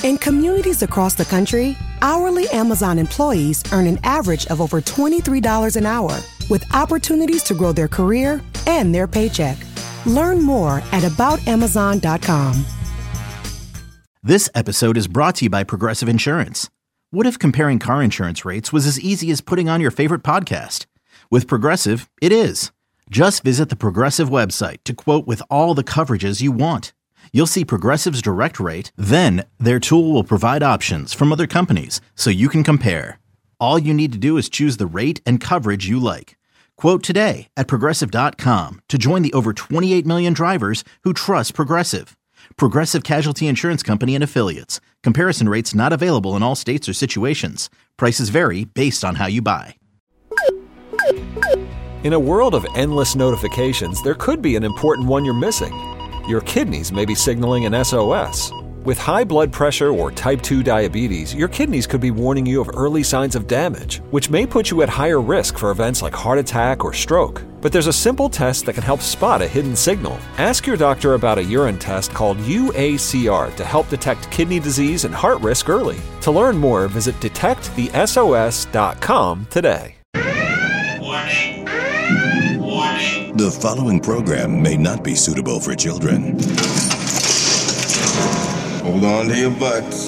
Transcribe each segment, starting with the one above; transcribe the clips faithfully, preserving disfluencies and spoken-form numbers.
In communities across the country, hourly Amazon employees earn an average of over twenty-three dollars an hour, with opportunities to grow their career and their paycheck. Learn more at about amazon dot com. This episode is brought to you by Progressive Insurance. What if comparing car insurance rates was as easy as putting on your favorite podcast? With Progressive, it is. Just visit the Progressive website to quote with all the coverages you want. You'll see Progressive's direct rate, then their tool will provide options from other companies so you can compare. All you need to do is choose the rate and coverage you like. Quote today at progressive dot com to join the over twenty-eight million drivers who trust Progressive. Progressive Casualty Insurance Company and Affiliates. Comparison rates not available in all states or situations. Prices vary based on how you buy. In a world of endless notifications, there could be an important one you're missing. Your kidneys may be signaling an S O S. With high blood pressure or type two diabetes, your kidneys could be warning you of early signs of damage, which may put you at higher risk for events like heart attack or stroke. But there's a simple test that can help spot a hidden signal. Ask your doctor about a urine test called U A C R to help detect kidney disease and heart risk early. To learn more, visit detect the S O S dot com today. Warning. Warning. The following program may not be suitable for children. Hold on to your butts.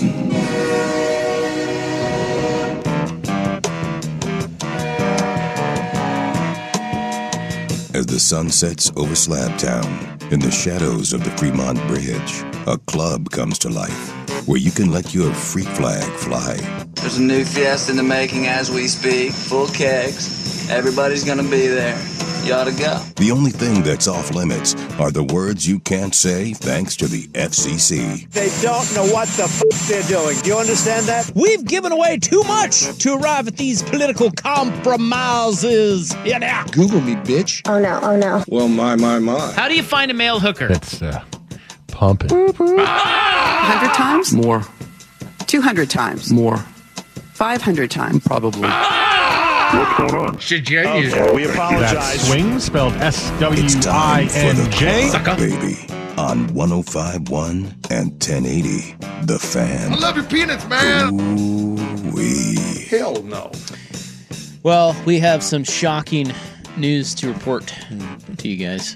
As the sun sets over Slabtown, in the shadows of the Fremont Bridge, a club comes to life where you can let your freak flag fly. There's a new fiesta in the making as we speak, full kegs. Everybody's gonna be there. You ought to go. The only thing that's off limits are the words you can't say thanks to the F C C. They don't know what the f*** they're doing. Do you understand that? We've given away too much to arrive at these political compromises. Yeah. Google me, bitch. Oh, no. Oh, no. Well, my, my, my. How do you find a male hooker? It's uh, pumping. one hundred times? More. two hundred times? More. five hundred times? Probably. What's going on? Should you use okay, we apologize. That swing spelled S W I N J. Baby, on one oh five point one and ten eighty, The Fan. I love your peanuts, man. Ooh-wee. Hell no. Well, we have some shocking news to report to you guys.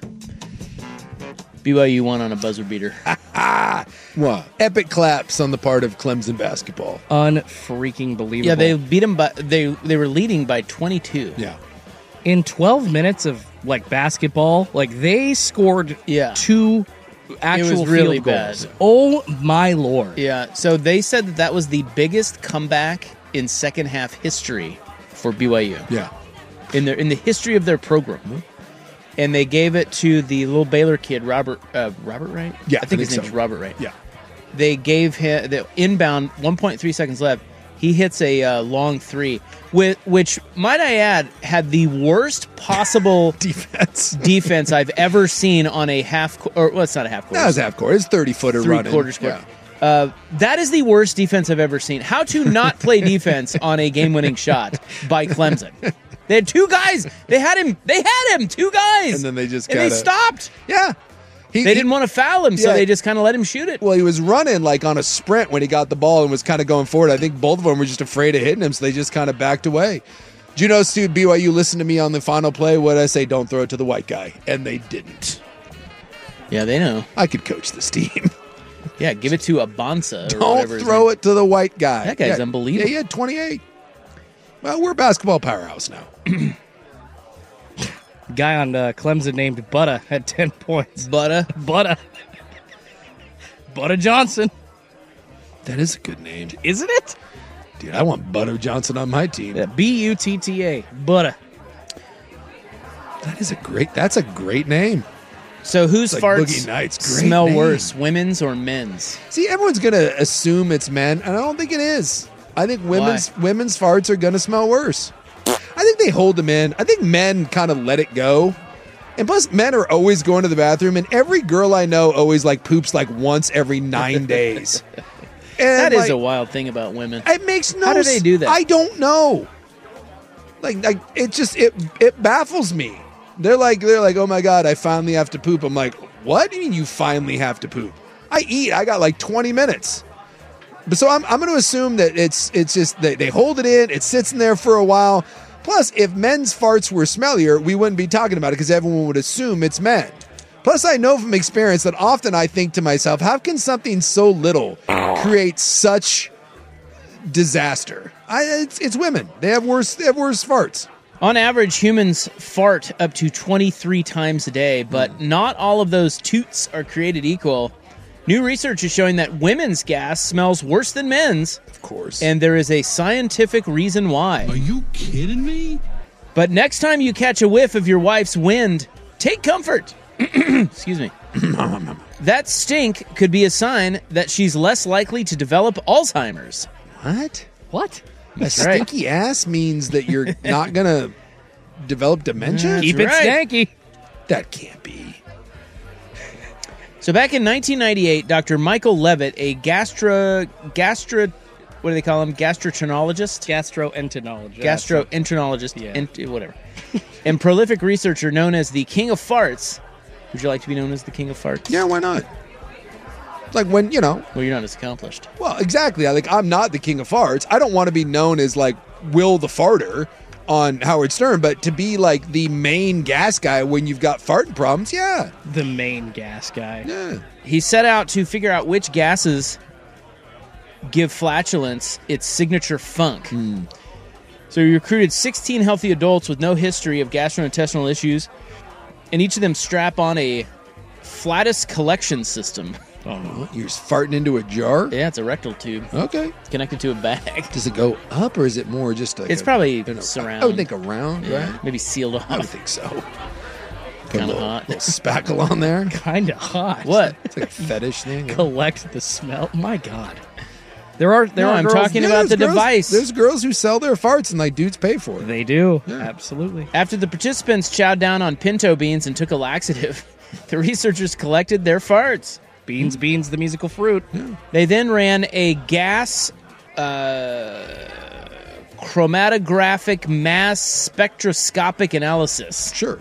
B Y U won on a buzzer beater. What? Epic claps on the part of Clemson basketball. Unfreaking believable. Yeah, they beat them by they they were leading by twenty-two. Yeah. In twelve minutes of like basketball, like they scored yeah. two actual it was really field goals. bad. Oh my Lord. Yeah, so they said that that was the biggest comeback in second half history for B Y U. Yeah. In their in the history of their program. Mm-hmm. And they gave it to the little Baylor kid, Robert uh, Robert Wright? Yeah, I think I his think name's so. Robert Wright. Yeah. They gave him the inbound, one point three seconds left. He hits a uh, long three, with, which, might I add, had the worst possible defense defense I've ever seen on a half court. Or, well, it's not a half court. That was half court. It's thirty-footer running. Three-quarters court. Yeah. Uh, that is the worst defense I've ever seen. How to not play defense on a game-winning shot by Clemson. They had two guys. They had him. They had him. Two guys. And then they just and kinda, they stopped. Yeah. He, they didn't he, want to foul him, so yeah. they just kind of let him shoot it. Well, he was running like on a sprint when he got the ball and was kind of going forward. I think both of them were just afraid of hitting him, so they just kind of backed away. Do you know, Stu, B Y U listened to me on the final play? What did I say? Don't throw it to the white guy. And they didn't. Yeah, they know. I could coach this team. Yeah, give it to Abanza. Or Don't whatever throw it to the white guy. That guy's yeah. unbelievable. Yeah, he had twenty-eight. Well, we're a basketball powerhouse now. Guy on uh, Clemson named Butta had ten points. Butta? Butta. Butta Johnson. That is a good name. Isn't it? Dude, I want Butta Johnson on my team. Yeah, B U T T A. Butta. That is a great, that's a great name. So whose like farts Nights. Great smell name. worse, women's or men's? See, everyone's going to assume it's men, and I don't think it is. I think women's Why? women's farts are going to smell worse. I think they hold them in. I think men kind of let it go. And plus, men are always going to the bathroom, and every girl I know always like poops like once every nine days. And that is like, a wild thing about women. It makes no How do they do that? I don't know. Like, like it just it it baffles me. They're like they're like, oh my god, I finally have to poop. I'm like, what do you mean you finally have to poop? I eat. I got like twenty minutes. But so I'm I'm going to assume that it's it's just they, they hold it in, it sits in there for a while. Plus, if men's farts were smellier, we wouldn't be talking about it because everyone would assume it's men. Plus, I know from experience that often I think to myself, how can something so little create such disaster? I, it's, it's women. They have worse. They have worse farts. On average, humans fart up to twenty-three times a day, but mm. not all of those toots are created equal. New research is showing that women's gas smells worse than men's. Of course. And there is a scientific reason why. Are you kidding me? But next time you catch a whiff of your wife's wind, take comfort. Excuse me. That stink could be a sign that she's less likely to develop Alzheimer's. What? What? A stinky right. ass means that you're not going to develop dementia? That's Keep it right. stanky. That can't be. So back in nineteen ninety-eight, Doctor Michael Levitt, a gastro, gastro, what do they call him? Gastroenterologist? Gastroenterologist. Gastroenterologist. Yeah. Ent- whatever. And prolific researcher known as the King of Farts. Would you like to be known as the King of Farts? Yeah, why not? Like when, you know. Well, you're not as accomplished. Well, exactly. Like, I'm not the King of Farts. I don't want to be known as, like, Will the Farter on Howard Stern, but to be, like, the main gas guy when you've got farting problems, yeah. The main gas guy. Yeah. He set out to figure out which gases give flatulence its signature funk. Mm. So he recruited sixteen healthy adults with no history of gastrointestinal issues, and each of them strap on a flatus collection system. Oh, you're just farting into a jar? Yeah, it's a rectal tube. Okay. It's connected to a bag. Does it go up, or is it more just like It's a, probably you know, surround. I would think around, Yeah, right? maybe sealed off. I would think so. Kind of hot. Little spackle on there. Kind of hot. What? It's like a fetish thing. Collect the smell. My God. There are there No, are I'm girls, talking Yeah, about the there's girls- device. There's girls who sell their farts and like dudes pay for it. They do. Yeah. Absolutely. After the participants chowed down on pinto beans and took a laxative, the researchers collected their farts. Beans, beans, the musical fruit. Yeah. They then ran a gas uh, chromatographic mass spectroscopic analysis. Sure.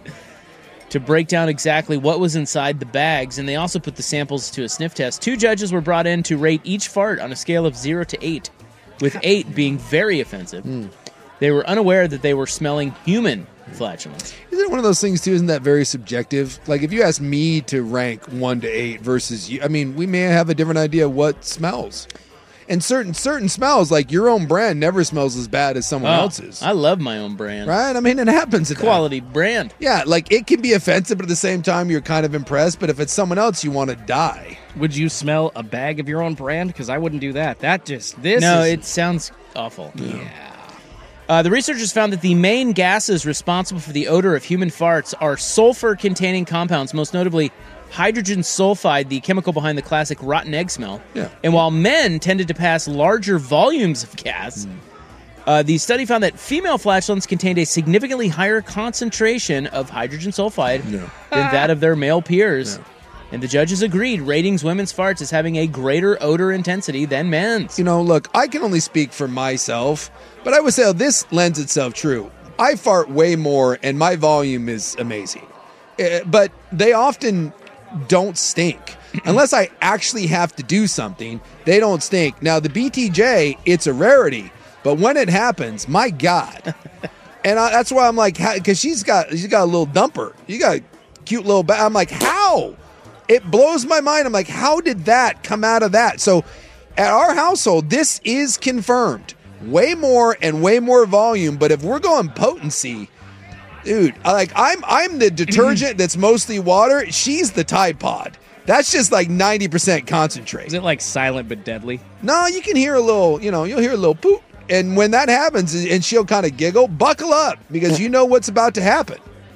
To break down exactly what was inside the bags, and they also put the samples to a sniff test. Two judges were brought in to rate each fart on a scale of zero to eight, with eight being very offensive. Mm. They were unaware that they were smelling human flatulence. Isn't it one of those things, too? Isn't that very subjective? Like, if you ask me to rank one to eight versus you, I mean, we may have a different idea of what smells. And certain certain smells, like your own brand, never smells as bad as someone Oh, else's. I love my own brand. Right? I mean, it happens. At Quality brand. Yeah, like, it can be offensive, but at the same time, you're kind of impressed. But if it's someone else, you want to die. Would you smell a bag of your own brand? Because I wouldn't do that. That just, this No, is... it sounds awful. Yeah. Uh, the researchers found that the main gases responsible for the odor of human farts are sulfur-containing compounds, most notably hydrogen sulfide, the chemical behind the classic rotten egg smell. Yeah. And while men tended to pass larger volumes of gas, mm. uh, the study found that female flatulence contained a significantly higher concentration of hydrogen sulfide Yeah. than that of their male peers. Yeah. And the judges agreed, ratings women's farts as having a greater odor intensity than men's. You know, look, I can only speak for myself, but I would say this lends itself true. I fart way more, and my volume is amazing. Uh, but they often don't stink. Unless I actually have to do something, they don't stink. Now, the B T J, it's a rarity, but when it happens, my God. And I, that's why I'm like, because she's got she's got a little dumper. You got a cute little ba- I'm like, how? It blows my mind. I'm like, how did that come out of that? So at our household, this is confirmed. Way more and way more volume. But if we're going potency, dude, I like I'm I'm the detergent that's mostly water. She's the Tide Pod. That's just like ninety percent concentrate. Is it like silent but deadly? No, you can hear a little, you know, you'll hear a little poop. And when that happens and she'll kind of giggle, buckle up because you know what's about to happen.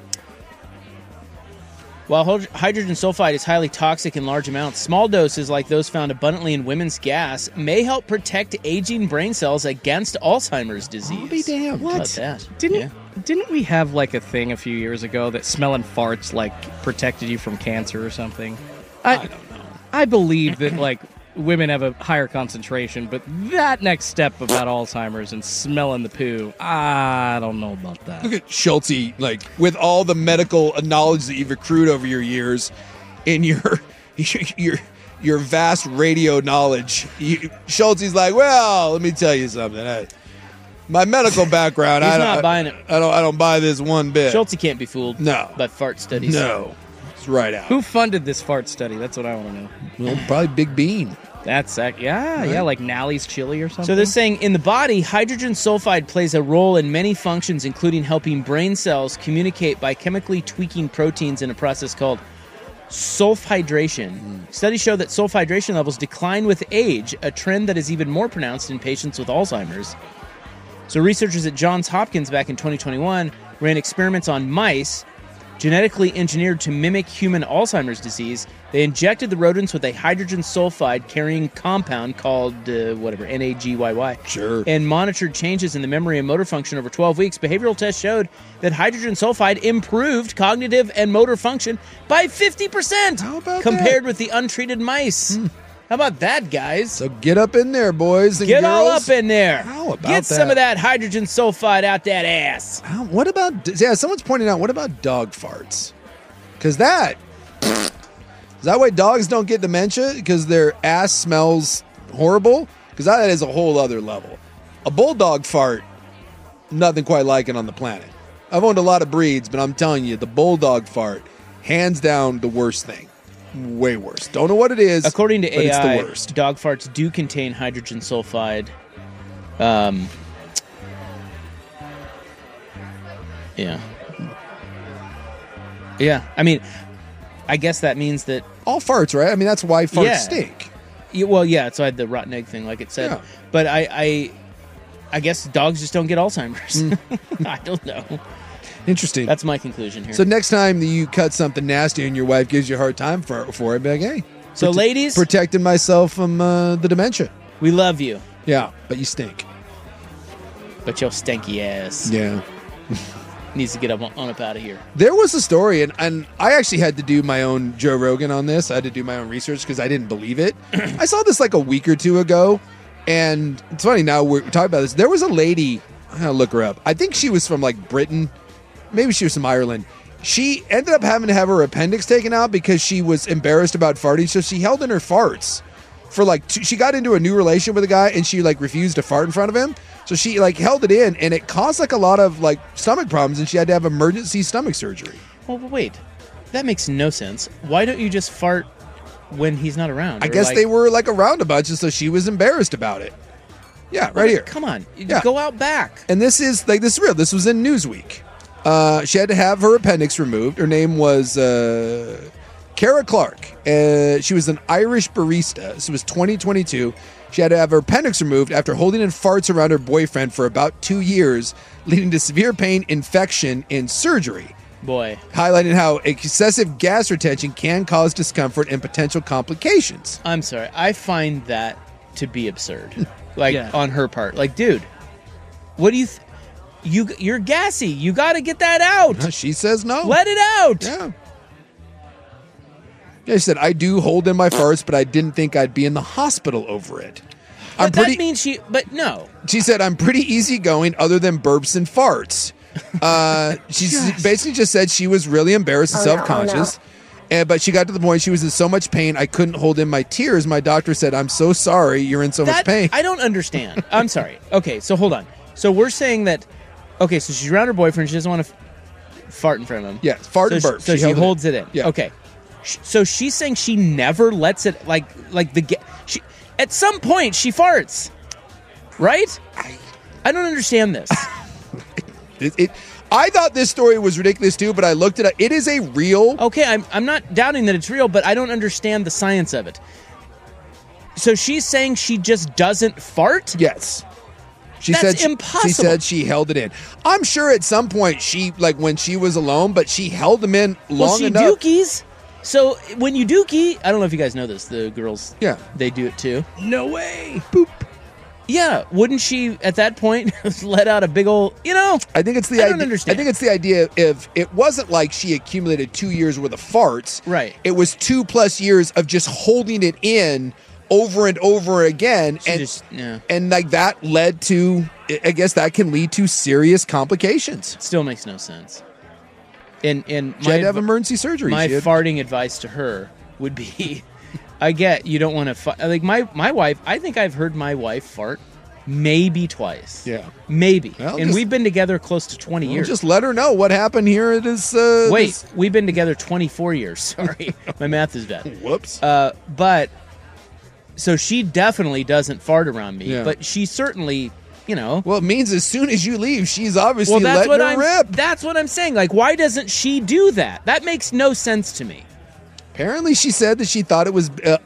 While hydrogen sulfide is highly toxic in large amounts, small doses like those found abundantly in women's gas may help protect aging brain cells against Alzheimer's disease. I'll be damned. How about that? Didn't Yeah. didn't we have like a thing a few years ago that smelling farts like protected you from cancer or something? I, I don't know. I believe that like women have a higher concentration, but that next step about Alzheimer's and smelling the poo, I don't know about that. Look at Schulte, like with all the medical knowledge that you've accrued over your years in your your your vast radio knowledge. You, Schultze's like, well, let me tell you something. I, my medical background, He's I don't, not I, buying it. I don't. I don't buy this one bit. Schulte can't be fooled. No. By fart studies. No, it's right out. Who funded this fart study? That's what I want to know. Well, probably Big Bean. That's uh, yeah, Right. yeah, like Nally's chili or something. So they're saying in the body, hydrogen sulfide plays a role in many functions, including helping brain cells communicate by chemically tweaking proteins in a process called sulfhydration. Mm. Studies show that sulfhydration levels decline with age, a trend that is even more pronounced in patients with Alzheimer's. So researchers at Johns Hopkins back in twenty twenty-one ran experiments on mice genetically engineered to mimic human Alzheimer's disease. They injected the rodents with a hydrogen sulfide carrying compound called uh, whatever, N A G Y Y. Sure. And monitored changes in the memory and motor function over twelve weeks. Behavioral tests showed that hydrogen sulfide improved cognitive and motor function by fifty percent How about compared that? with the untreated mice. Hmm. How about that, guys? So get up in there, boys and Get girls. all up in there. How about Get some that? of that hydrogen sulfide out that ass. How, what about? Yeah, someone's pointing out. What about dog farts? Because that is that why dogs don't get dementia? Because their ass smells horrible. Because that is a whole other level. A bulldog fart, nothing quite like it on the planet. I've owned a lot of breeds, but I'm telling you, the bulldog fart, hands down, the worst thing. Way worse. Don't know what it is. According to but A I, it's the worst. dog farts do contain hydrogen sulfide. Um, yeah. Yeah. I mean, I guess that means that all farts, right? I mean, that's why farts Yeah. stink. Yeah, well, yeah, it's like the rotten egg thing, like it said. Yeah. But I, I, I guess dogs just don't get Alzheimer's. Mm. I don't know. Interesting. That's my conclusion here. So next time that you cut something nasty and your wife gives you a hard time for, for it, be like, hey. So, ladies, protecting myself from uh, the dementia. we love you, Yeah, but you stink. but your stanky ass Yeah. needs to get up on, on up out of here. There was a story, and, and I actually had to do my own Joe Rogan on this. I had to do my own research because I didn't believe it. I saw this like a week or two ago, and it's funny now we're talking about this. There was a lady, I'm going to look her up. I think she was from like Britain. Maybe she was from Ireland. She ended up having to have her appendix taken out because she was embarrassed about farting, so she held in her farts for like two, she got into a new relationship with a guy and she like refused to fart in front of him. So she like held it in and it caused like a lot of like stomach problems and she had to have emergency stomach surgery. Well, but wait, that makes no sense. Why don't you just fart when he's not around? I Or, guess like- they were like around a bunch and so she was embarrassed about it. Yeah, right here. Come on, you Yeah. go out back. And this is like this is real. This was in Newsweek. Uh, she had to have her appendix removed. Her name was uh, Cara Clark. Uh, she was an Irish barista. This was twenty twenty-two. She had to have her appendix removed after holding in farts around her boyfriend for about two years, leading to severe pain, infection, and surgery. Boy, Highlighting how excessive gas retention can cause discomfort and potential complications. I'm sorry. I find that to be absurd. Like Yeah. on her part. Like, dude, what do you? Th- you you're gassy. You got to get that out. She says no. Let it out. Yeah. Yeah, she said, I do hold in my farts, but I didn't think I'd be in the hospital over it. But I'm pretty. that means she. But no. She said, I'm pretty easygoing other than burps and farts. Uh, she Yes. basically just said she was really embarrassed and Oh, no, oh, self-conscious. And, but she got to the point she was in so much pain, I couldn't hold in my tears. My doctor said, I'm so sorry you're in so That- much pain. I don't understand. I'm sorry. Okay, so hold on. So we're saying that. Okay, so she's around her boyfriend. She doesn't want to f- fart in front of him. Yeah, fart so and she- burp. So She she, held it holds in. it in. Yeah. Okay. Sh- So she's saying she never lets it like like the ga- she at some point she farts, right? I don't understand this. It, it, I thought this story was ridiculous too, but I looked it up. It is a real. Okay, I'm I'm not doubting that it's real, but I don't understand the science of it. So she's saying she just doesn't fart? Yes. She That's said she, impossible. She said she held it in. I'm sure at some point she like when she was alone, but she held them in long well, she enough. dookies. So when you dookie, I don't know if you guys know this. The girls, yeah, they do it too. No way. Boop. Yeah, wouldn't she at that point let out a big old? You know, I think it's the I don't idea. understand. I think it's the idea if it wasn't like she accumulated two years worth of farts. Right. It was two plus years of just holding it in over and over again, She and just- yeah. and like that led to. I guess that can lead to serious complications. Still makes no sense. And and She had to have emergency surgery. My She had- farting advice to her would be, I get you don't want to fu- like my my wife. I think I've heard my wife fart maybe twice. Yeah, maybe. Well, and just- we've been together close to twenty Well, years. just let her know what happened here at this. Uh, Wait, this- we've been together twenty-four years. Sorry, my math is bad. Whoops. Uh, but so she definitely doesn't fart around me, Yeah. but she certainly, you know. Well, it means as soon as you leave, she's obviously Well, that's letting what her I'm. rip. That's what I'm saying. Like, why doesn't she do that? That makes no sense to me. Apparently, she said that she thought it was uh,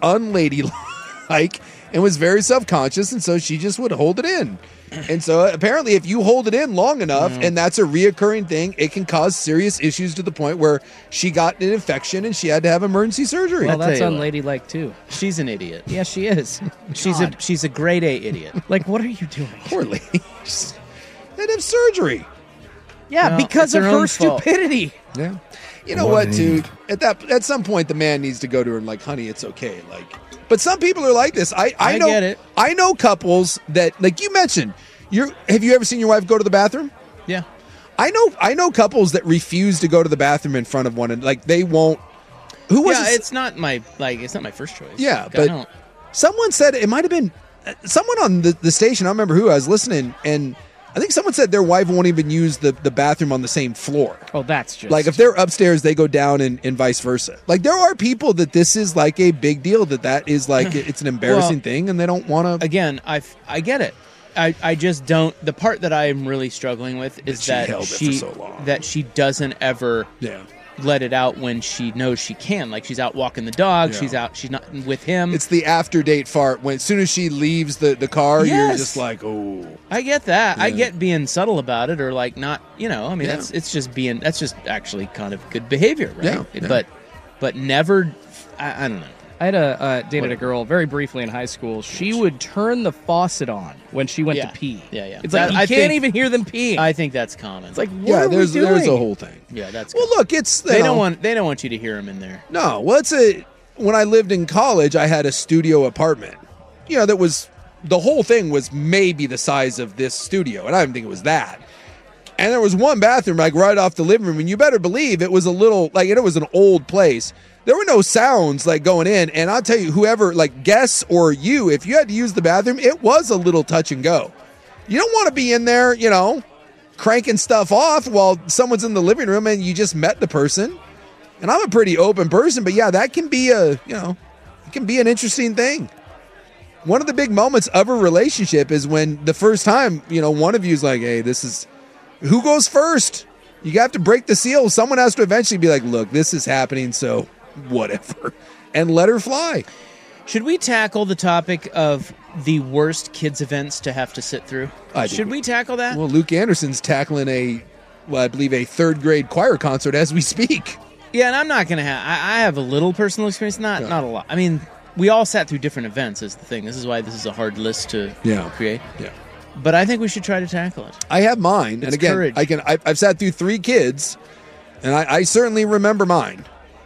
unladylike and was very self-conscious, and so she just would hold it in. And so apparently, if you hold it in long enough, Mm. and that's a reoccurring thing, it can cause serious issues to the point where she got an infection and she had to have emergency surgery. Well, that's you what. unladylike too. She's an idiot. Yeah, she is. She's a God. she's a grade A idiot. Like, what are you doing? Poor lady. She's- They had to have surgery. Yeah, No, because it's of her her own fault. stupidity. Yeah. You know What what, a too? need. At that at some point the man needs to go to her and like, honey, it's okay. Like but some people are like this. I, I, I know get it. I know couples that like you mentioned, you're have you ever seen your wife go to the bathroom? Yeah. I know I know couples that refuse to go to the bathroom in front of one and like they won't who was Yeah, it? it's not my like it's not my first choice. Yeah, Like, I but don't- someone said it might have been uh, someone on the, the station, I don't remember who, I was listening, and I think someone said their wife won't even use the, the bathroom on the same floor. Oh, that's just Like if they're upstairs, they go down and, and vice versa. Like there are people that this is like a big deal, that that is like it's an embarrassing Well, thing, and they don't want to. again, I I get it. I, I just don't. The part that I'm really struggling with is she that held it for she so long. that she doesn't ever Yeah. let it out when she knows she can. Like she's out walking the dog. Yeah. She's out. She's not with him. It's the after date fart when as soon as she leaves the, the car, you're Yes. just like, oh. I get that. I Yeah. get being subtle about it, or like not. You know, I mean, Yeah. that's it's just being. That's just actually kind of good behavior, right? Yeah, yeah. But but never. I, I don't know. I had a uh, dated a girl very briefly in high school. She would turn the faucet on when she went Yeah. to pee. Yeah, yeah. It's like That- you I can't think- even hear them peeing. I think that's common. It's like, what Yeah, are there's we doing? there's a whole thing. yeah, that's. Well, look, it's you they know, don't want. They don't want you to hear him in there. No, well, it's a. When I lived in college, I had a studio apartment. You know, that was the whole thing was maybe the size of this studio, and I didn't think it was that. And there was one bathroom like right off the living room, and you better believe it was a little like it was an old place. There were no sounds like going in, and I'll tell you, whoever like guests or you, if you had to use the bathroom, it was a little touch and go. You don't want to be in there, you know, cranking stuff off while someone's in the living room and you just met the person. And I'm a pretty open person, but yeah, that can be a, you know, it can be an interesting thing. One of the big moments of a relationship is when the first time, you know, one of you is like, hey, this is, who goes first? You have to break the seal. Someone has to eventually be like, look, this is happening, so whatever. And let her fly. Should we tackle the topic of the worst kids events to have to sit through? I think Should we tackle that? Well, Luke Anderson's tackling a, well, I believe a third grade choir concert as we speak. Yeah, and I'm not gonna have. I, I have a little personal experience, not Yeah. not a lot. I mean, we all sat through different events. Is the thing. This is why this is a hard list to Yeah. create. Yeah. But I think we should try to tackle it. I have mine, and It's again, courage. I can. I, I've sat through three kids, and I, I certainly remember mine.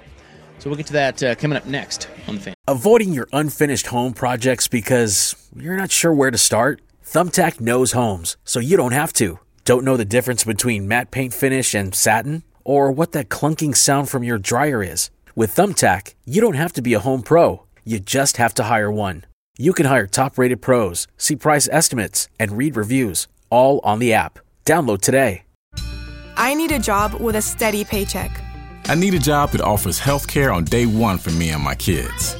So we'll get to that uh, coming up next on the Fan. Avoiding your unfinished home projects because you're not sure where to start? Thumbtack knows homes, so you don't have to. Don't know the difference between matte paint finish and satin? Or what that clunking sound from your dryer is? With Thumbtack, you don't have to be a home pro. You just have to hire one. You can hire top-rated pros, see price estimates, and read reviews, all on the app. Download today. I need a job with a steady paycheck. I need a job that offers health care on day one for me and my kids.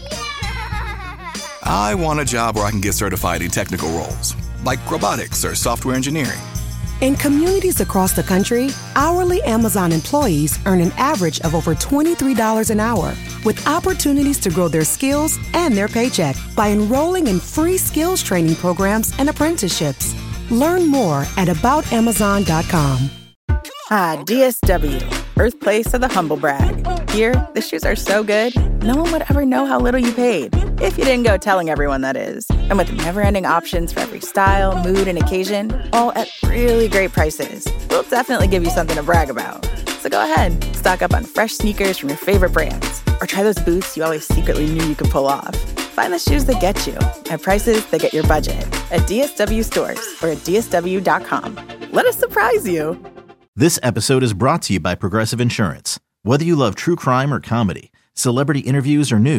I want a job where I can get certified in technical roles, like robotics or software engineering. In communities across the country, hourly Amazon employees earn an average of over twenty-three dollars an hour, with opportunities to grow their skills and their paycheck by enrolling in free skills training programs and apprenticeships. Learn more at about amazon dot com. Ah, D S W, birthplace of the humble brag. Here, the shoes are so good, no one would ever know how little you paid. If you didn't go telling everyone, that is. And with never-ending options for every style, mood, and occasion, all at really great prices, we'll definitely give you something to brag about. So go ahead, stock up on fresh sneakers from your favorite brands, or try those boots you always secretly knew you could pull off. Find the shoes that get you at prices that get your budget at D S W stores or at D S W dot com. Let us surprise you. This episode is brought to you by Progressive Insurance. Whether you love true crime or comedy, celebrity interviews or news,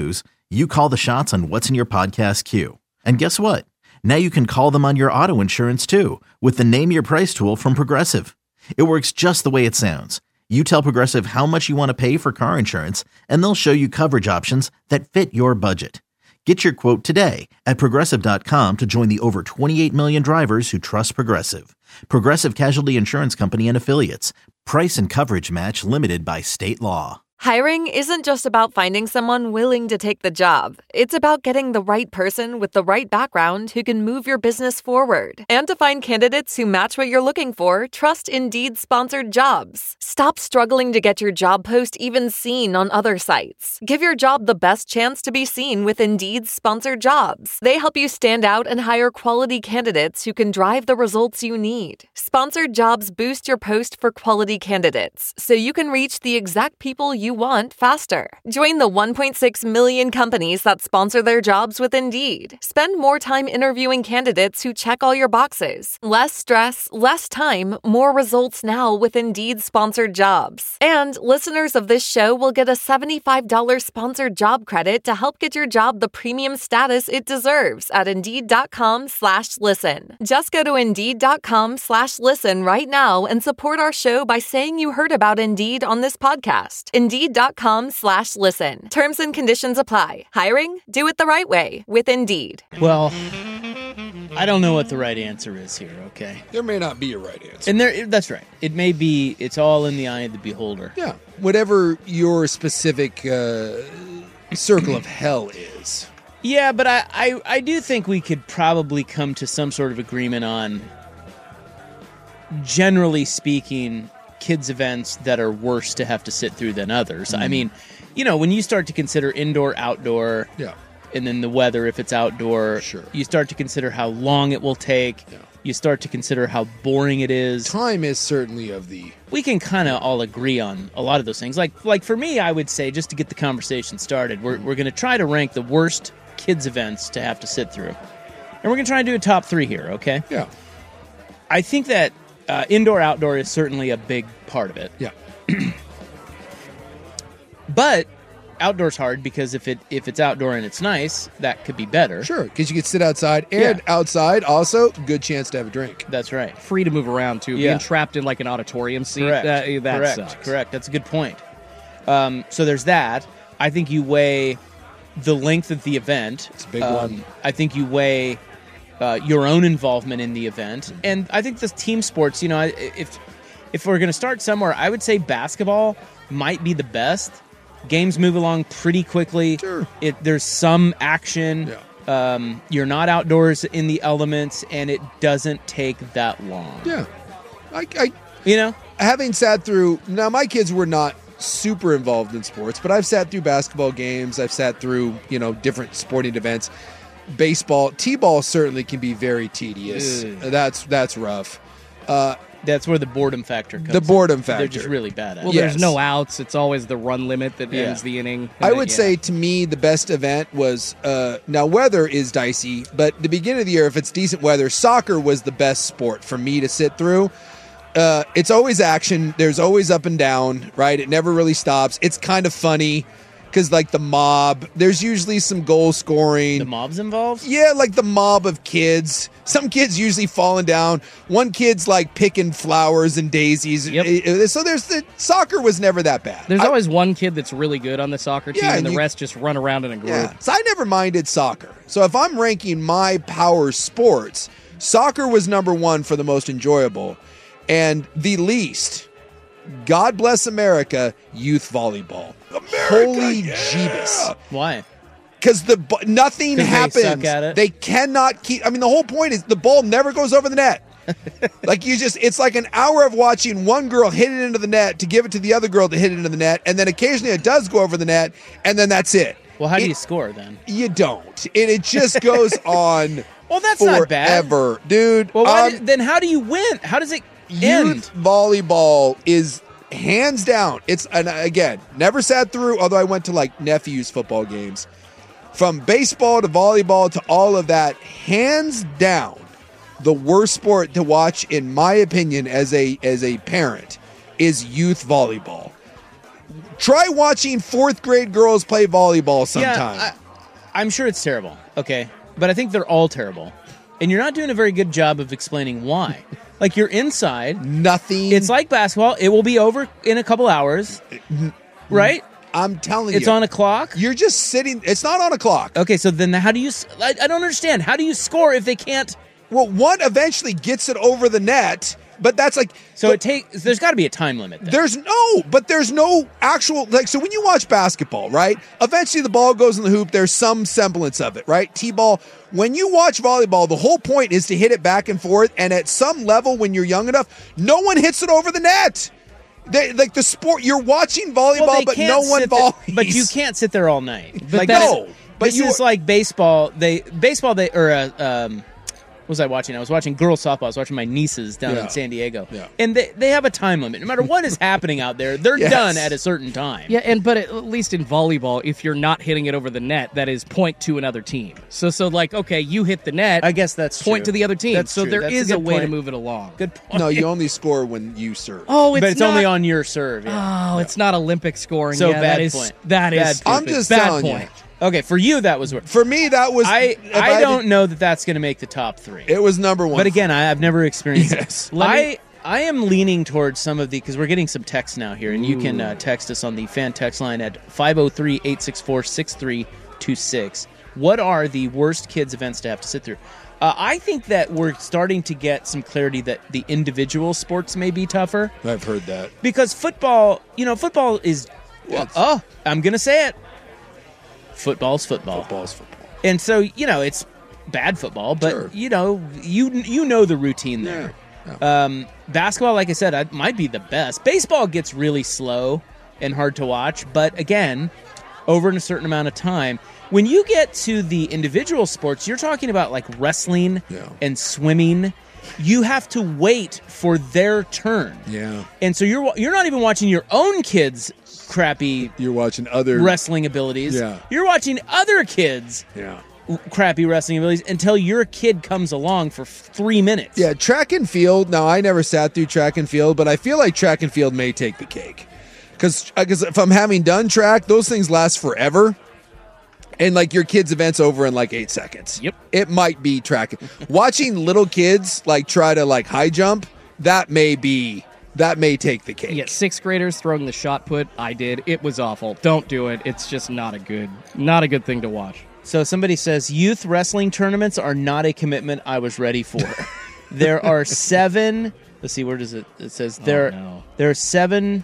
You call the shots on what's in your podcast queue. And guess what? Now you can call them on your auto insurance too with the Name Your Price tool from Progressive. It works just the way it sounds. You tell Progressive how much you want to pay for car insurance, and they'll show you coverage options that fit your budget. Get your quote today at Progressive dot com to join the over twenty-eight million drivers who trust Progressive. Progressive Casualty Insurance Company and Affiliates. Price and coverage match limited by state law. Hiring isn't just about finding someone willing to take the job. It's about getting the right person with the right background who can move your business forward. And to find candidates who match what you're looking for, trust Indeed-sponsored jobs. Stop struggling to get your job post even seen on other sites. Give your job the best chance to be seen with Indeed-sponsored jobs. They help you stand out and hire quality candidates who can drive the results you need. Sponsored jobs boost your post for quality candidates, so you can reach the exact people you want faster. Join the one point six million companies that sponsor their jobs with Indeed. Spend more time interviewing candidates who check all your boxes. Less stress, less time, more results now with Indeed-sponsored jobs. And listeners of this show will get a seventy-five dollars sponsored job credit to help get your job the premium status it deserves at Indeed.com slash listen. Just go to Indeed.com slash listen right now and support our show by saying you heard about Indeed on this podcast. Indeed.com slash listen. Terms and conditions apply. Hiring? Do it the right way with Indeed. Well, I don't know what the right answer is here, okay? There may not be a right answer. And there, that's right. It may be, it's all in the eye of the beholder. Yeah. Whatever your specific uh, circle of hell is. Yeah, but I, I, I do think we could probably come to some sort of agreement on, generally speaking, kids' events that are worse to have to sit through than others. Mm. I mean, you know, when you start to consider indoor, outdoor, yeah. and then the weather if it's outdoor, sure. you start to consider how long it will take. Yeah. You start to consider how boring it is. Time is certainly of the... We can kind of all agree on a lot of those things. Like, like for me, I would say, just to get the conversation started, we're, we're going to try to rank the worst kids' events to have to sit through. And we're going to try and do a top three here, okay? Yeah. I think that Uh, indoor, outdoor is certainly a big part of it. Yeah. But outdoor's hard because if it if it's outdoor and it's nice, that could be better. Sure, because you can sit outside, and Yeah. outside also, good chance to have a drink. That's right. Free to move around, too. Yeah. Being trapped in like an auditorium seat, Correct. that, that Correct. sucks. Correct. That's a good point. Um, so there's that. I think you weigh the length of the event. It's a big um, one. I think you weigh uh, your own involvement in the event. Mm-hmm. And I think the team sports, you know, if if we're going to start somewhere, I would say basketball might be the best. Games move along pretty quickly. Sure. It, there's some action. Yeah. Um, you're not outdoors in the elements, and it doesn't take that long. Yeah. I, I, you know? Having sat through, now my kids were not super involved in sports, but I've sat through basketball games. I've sat through, you know, different sporting events. Baseball, T-ball certainly can be very tedious. Ugh. That's that's rough. Uh, That's where the boredom factor comes The boredom in. factor. They're just really bad at Well, it. there's Yes. no outs. It's always the run limit that Yeah. ends the inning. I And would yeah. say to me the best event was uh, now weather is dicey, but the beginning of the year, if it's decent weather, soccer was the best sport for me to sit through. Uh, it's always action. There's always up and down, right? It never really stops. It's kind of funny because like the mob, there's usually some goal scoring. The mob's involved? Yeah, like the mob of kids. Some kids usually falling down. One kid's like picking flowers and daisies. Yep. So there's the soccer was never that bad. There's I- always one kid that's really good on the soccer team, Yeah, and and the you- rest just run around in a group. Yeah. So I never minded soccer. So if I'm ranking my power sports, soccer was number one for the most enjoyable. And the least, God bless America, youth volleyball. Holy Jeebus. Why? Because the bu- nothing 'Cause they happens. suck at it? They cannot keep. I mean, the whole point is the ball never goes over the net. Like you just, it's like an hour of watching one girl hit it into the net to give it to the other girl to hit it into the net, and then occasionally it does go over the net, and then that's it. Well, how do It- you score then? You don't. And it just goes on. Well, that's forever, not bad. dude. Well, why Um, did- then how do you win? How does it end? Youth volleyball is hands down. It's and again, never sat through. Although I went to like nephew's football games, from baseball to volleyball to all of that, hands down, the worst sport to watch, in my opinion, as a as a parent, is youth volleyball. Try watching fourth grade girls play volleyball sometime. Yeah, I'm sure it's terrible, okay? But I think they're all terrible. And you're not doing a very good job of explaining why. Like, you're inside. Nothing. It's like basketball. It will be over in a couple hours, right? I'm telling it's you. on a clock? You're just sitting. It's not on a clock. Okay, so then how do you... I, I don't understand. How do you score if they can't... Well, one eventually gets it over the net, but that's like... So it takes... There's got to be a time limit then. There's no... But there's no actual... Like, so when you watch basketball, right? Eventually the ball goes in the hoop. There's some semblance of it, right? T-ball. When you watch volleyball, the whole point is to hit it back and forth, and at some level, when you're young enough, no one hits it over the net. They, like the sport, you're watching volleyball, well, but no one volleys. But you can't sit there all night. But like no, but this you is like baseball. They baseball. They or uh, um, what was I watching? I was watching girls softball. I was watching my nieces down Yeah. in San Diego, Yeah. and they they have a time limit. No matter what is happening out there, they're Yes. done at a certain time. Yeah, and but at least in volleyball, if you're not hitting it over the net, that is point to another team. So, so like, okay, you hit the net. I guess that's point true. to the other team. That's so true. there That's a is a, good way to point. move it along. Good point. No, you only score when you serve. Oh, it's but it's not, only on your serve. Yeah. Oh, it's not Olympic scoring. So yeah, bad that is, point. That is. Bad stupid. I'm just bad telling point. you. Okay, for you that was worth. For me, that was. I if I had don't to- know that that's going to make the top three. It was number one. But again, I, I've never experienced Yes. it. Let I me- I am leaning towards some of the because we're getting some text now here, and you can uh, text us on the fan text line at five oh three, eight six four, six three two six. What are the worst kids events to have to sit through? Uh, I think that we're starting to get some clarity that the individual sports may be tougher I've heard that. because football, you know, football is. Yes. Oh, I'm gonna say it. Football's football. Football's football. And so, you know, it's bad football, but Sure. you know, you you know the routine there. Um, basketball, like I said, I, might be the best. Baseball gets really slow and hard to watch, but again, over in a certain amount of time. When you get to the individual sports, you're talking about like wrestling Yeah. and swimming. You have to wait for their turn, Yeah. and so you're you're not even watching your own kids' crappy You're watching other. wrestling abilities. Yeah. You're watching other kids' Yeah. crappy wrestling abilities until your kid comes along for f- three minutes. Yeah, track and field. Now, I never sat through track and field, but I feel like track and field may take the cake. Because if I'm having done track, those things last forever. And like your kid's event's over in like eight seconds. Yep. It might be track. Watching little kids like try to like high jump, that may be, that may take the cake. Yeah, sixth graders throwing the shot put. I did. It was awful. Don't do it. It's just not a good, not a good thing to watch. So somebody says youth wrestling tournaments are not a commitment I was ready for. There are seven. Let's see, where does it? It says there. Oh, no. There are seven.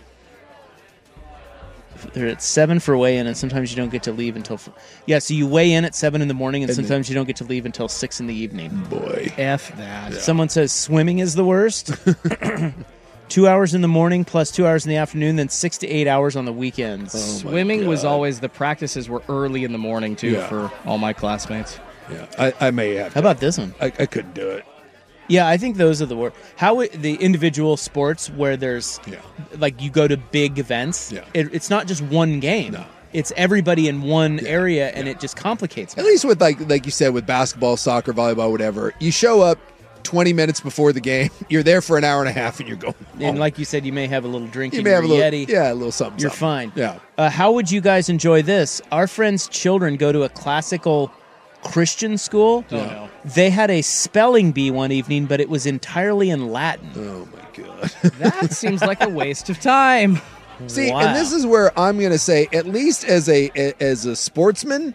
They're at seven for weigh-in, and sometimes you don't get to leave until. F- yeah, so you weigh in at seven in the morning, and, And sometimes you don't get to leave until six in the evening. Boy. F that. Someone says swimming is the worst. Two hours in the morning plus two hours in the afternoon, then six to eight hours on the weekends. Swimming was always, the practices were early in the morning, too, Yeah. for all my classmates. Yeah, I, I may have. How about this one? I, I couldn't do it. Yeah, I think those are the worst. How it, the individual sports where there's Yeah. like you go to big events. Yeah. It, it's not just one game. No. It's everybody in one area, and it just complicates. At matters. least with like like you said with basketball, soccer, volleyball, whatever, you show up twenty minutes before the game. You're there for an hour and a half, and you're going. And home. like you said, you may have a little drink. you in may your have a little, Yeti. yeah, a little something. You're something. fine. Yeah. Uh, how would you guys enjoy this? Our friends' children go to a classical Christian school. Oh, no. They had a spelling bee one evening, but it was entirely in Latin. Oh my god. That seems like a waste of time. See, Wow. and this is where I'm going to say, at least as a as a sportsman,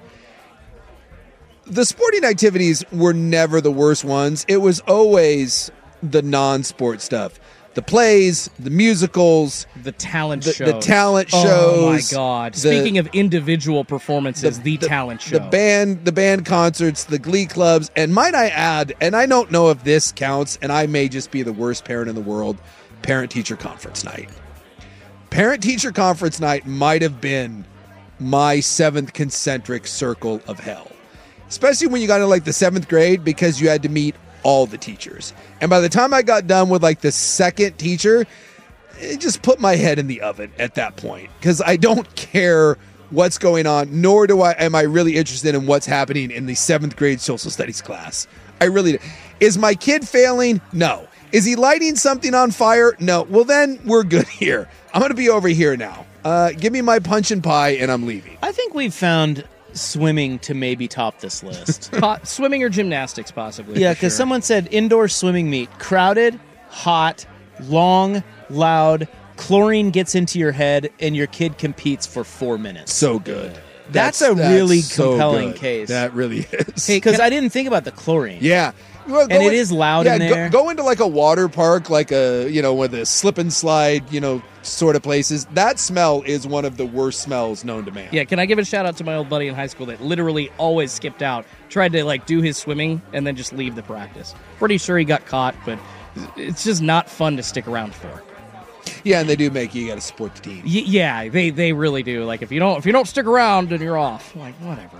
the sporting activities were never the worst ones. It was always the non-sport stuff. The plays, the musicals, The talent the, shows. the talent shows. Oh, my God. the- Speaking of individual performances, the, the- talent show. the band, the band concerts, the glee clubs, and might I add, and I don't know if this counts, and I may just be the worst parent in the world, parent-teacher conference night. Parent-teacher conference night might have been my seventh concentric circle of hell, especially when you got into like the seventh grade because you had to meet all the teachers. And by the time I got done with like the second teacher, it just put my head in the oven at that point because I don't care what's going on, nor do I am I really interested in what's happening in the seventh grade social studies class. I really is my kid failing? No. Is he lighting something on fire? No. Well, then we're good here. I'm going to be over here now. Uh, give me my punch and pie, and I'm leaving. I think we've found swimming to maybe top this list. Po- swimming or gymnastics, possibly. Yeah, for because sure. someone said indoor swimming meet. Crowded, hot, long, loud, chlorine gets into your head, and your kid competes for four minutes. So good. That's, a really so compelling good. case. That really is. Because I didn't think about the chlorine. Yeah. Well, go And it in- is loud yeah, in there. Go, go into like a water park, like a, you know, with a slip and slide, you know, sort of places. That smell is one of the worst smells known to man. Yeah, can I give a shout out to my old buddy in high school that literally always skipped out, tried to like do his swimming and then just leave the practice. Pretty sure he got caught, but it's just not fun to stick around for. Yeah, and they do make you, you got to support the team. Y- yeah, they they really do. Like if you don't if you don't stick around, then you're off. Like whatever.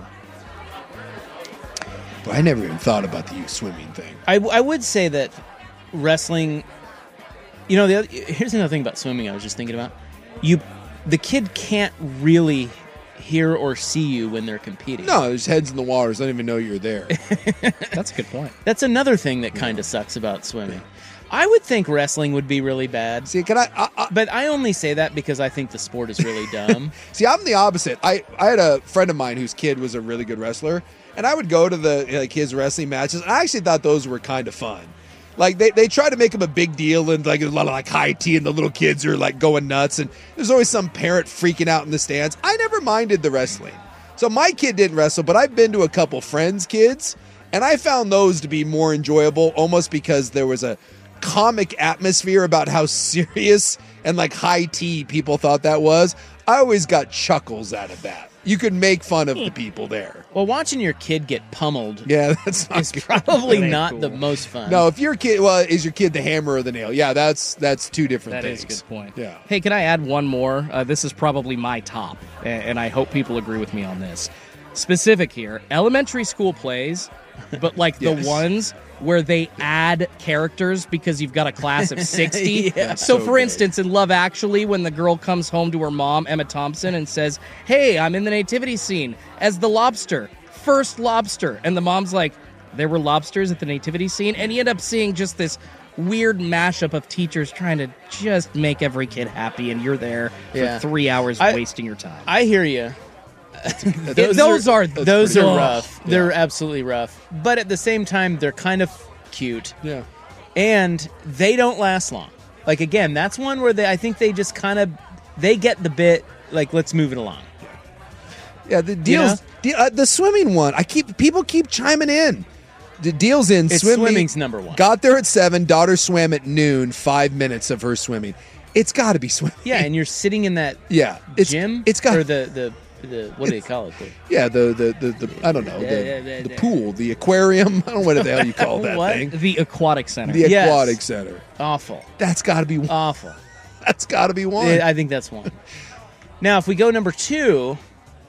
But I never even thought about the you swimming thing. I, I would say that wrestling, you know, the other, here's another thing about swimming I was just thinking about. You, the kid can't really hear or see you when they're competing. No, there's heads in the waters. I don't even know you're there. That's a good point. That's another thing that kind of sucks about swimming. I would think wrestling would be really bad. See, can I, I, I? But I only say that because I think the sport is really dumb. See, I'm the opposite. I, I had a friend of mine whose kid was a really good wrestler, and I would go to the like his wrestling matches. And I actually thought those were kind of fun. Like they, they try to make them a big deal, and like a lot of like high tea, and the little kids are like going nuts, and there's always some parent freaking out in the stands. I never minded the wrestling, so my kid didn't wrestle, but I've been to a couple friends' kids, and I found those to be more enjoyable, almost because there was a comic atmosphere about how serious and like high tea people thought that was. I always got chuckles out of that. You could make fun of the people there. Well, watching your kid get pummeled Yeah, that's not is good. probably That ain't not cool. the most fun. No, if your kid, well, is your kid the hammer or the nail? Yeah, that's that's two different That things. is a good point. Yeah. Hey, can I add one more? Uh, this is probably my top, a- and I hope people agree with me on this. Specific here, elementary school plays, but like Yes. the ones where they add characters because you've got a class of sixty. Yeah. So, So for good. instance, in Love Actually, when the girl comes home to her mom, Emma Thompson, and says, "Hey, I'm in the nativity scene as the lobster, first lobster," and the mom's like, "There were lobsters at the nativity scene," and you end up seeing just this weird mashup of teachers trying to just make every kid happy, and you're there for Yeah. three hours I- wasting your time. I hear you. those are those pretty are rough. rough. They're absolutely rough. But at the same time, they're kind of cute. Yeah. And they don't last long. Like again, that's one where they I think they just kind of they get the bit. Like let's move it along. Yeah, the deals, de- uh, the swimming one. I keep people keep chiming in. The deals in It's swim meet- swimming's number one. Got there at seven. Daughter swam at noon. Five minutes of her swimming. It's got to be swimming. Yeah, and you're sitting in that Yeah, it's gym. It's got or the the. The, what do they call it? The, yeah, the the the, the I don't know Yeah, the, yeah, yeah, the yeah. pool, the aquarium. I don't know what the hell you call that What? thing. The aquatic center. The Yes. aquatic center. awful, That's got to be one. awful. That's got to be one. Yeah, I think that's one. Now, if we go number two,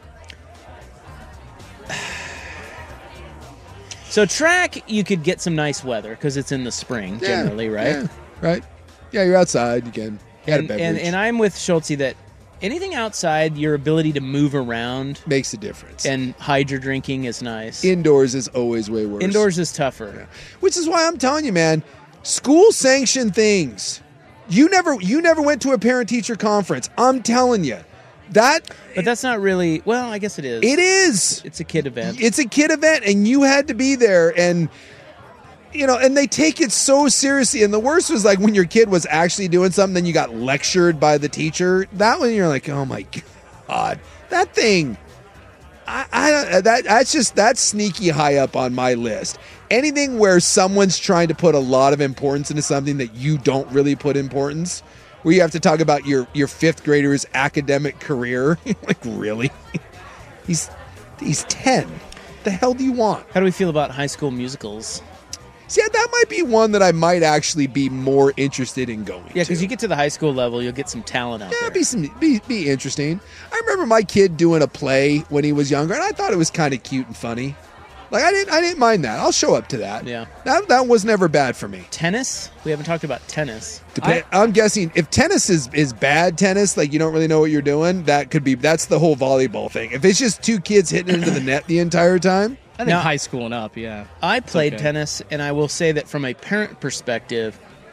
so track, you could get some nice weather because it's in the spring, Yeah, generally, right? Yeah, right. Yeah, you're outside. You can get a And, beverage. and and I'm with Schultze that anything outside, your ability to move around makes a difference. and hide your drinking is nice. Indoors is always way worse. Indoors is tougher. Which is why I'm telling you, man, school sanctioned things. You never you never went to a parent teacher conference. I'm telling you. That But that's not really, well, I guess it is. it is. It's a kid event. It's a kid event and you had to be there, and you know, and they take it so seriously. And the worst was like when your kid was actually doing something, then you got lectured by the teacher. That one you're like, oh my God, that thing. I, I don't that that's just that's sneaky high up on my list. Anything where someone's trying to put a lot of importance into something that you don't really put importance, where you have to talk about your your fifth grader's academic career. Like, really? He's he's ten. The hell do you want? How do we feel about high school musicals? See, that might be one that I might actually be more interested in going. Yeah, because to. you get to the high school level, you'll get some talent out Yeah, there. be some be be interesting. I remember my kid doing a play when he was younger, and I thought it was kind of cute and funny. Like I didn't I didn't mind that. I'll show up to that. Yeah. That that was never bad for me. Tennis? We haven't talked about tennis. Dep- I'm guessing if tennis is, is bad tennis, like you don't really know what you're doing, that could be that's the whole volleyball thing. If it's just two kids hitting into the net the entire time, I think Now- high school and up, yeah. I played okay. tennis, and I will say that from a parent perspective,